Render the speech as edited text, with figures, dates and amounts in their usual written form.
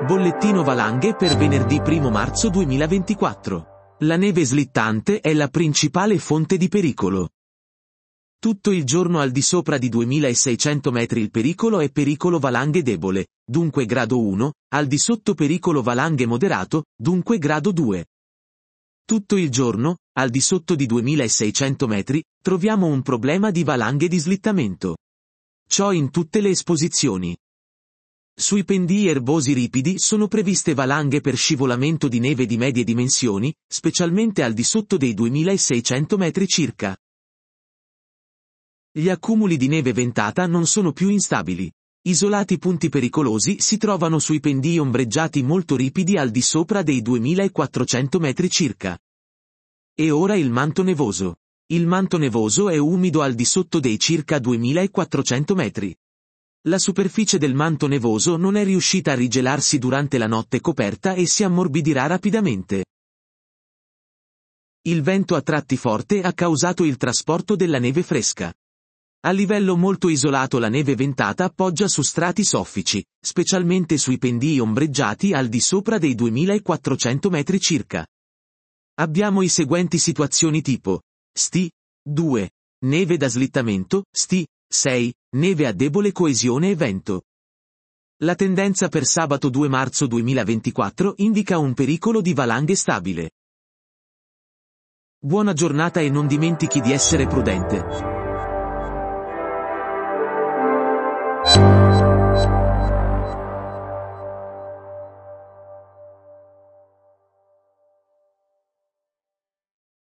Bollettino valanghe per venerdì 1 marzo 2024. La neve slittante è la principale fonte di pericolo. Tutto il giorno al di sopra di 2600 metri il pericolo è pericolo valanghe debole, dunque grado 1, al di sotto pericolo valanghe moderato, dunque grado 2. Tutto il giorno, al di sotto di 2600 metri, troviamo un problema di valanghe di slittamento. Ciò in tutte le esposizioni. Sui pendii erbosi ripidi sono previste valanghe per scivolamento di neve di medie dimensioni, specialmente al di sotto dei 2600 metri circa. Gli accumuli di neve ventata non sono più instabili. Isolati punti pericolosi si trovano sui pendii ombreggiati molto ripidi al di sopra dei 2400 metri circa. E ora il manto nevoso. Il manto nevoso è umido al di sotto dei circa 2400 metri. La superficie del manto nevoso non è riuscita a rigelarsi durante la notte coperta e si ammorbidirà rapidamente. Il vento a tratti forte ha causato il trasporto della neve fresca. A livello molto isolato la neve ventata poggia su strati soffici, specialmente sui pendii ombreggiati al di sopra dei 2400 metri circa. Abbiamo i seguenti situazioni tipo: STI 2. Neve da slittamento, STI 6. Neve a debole coesione e vento. La tendenza per sabato 2 marzo 2024 indica un pericolo di valanghe stabile. Buona giornata e non dimentichi di essere prudente.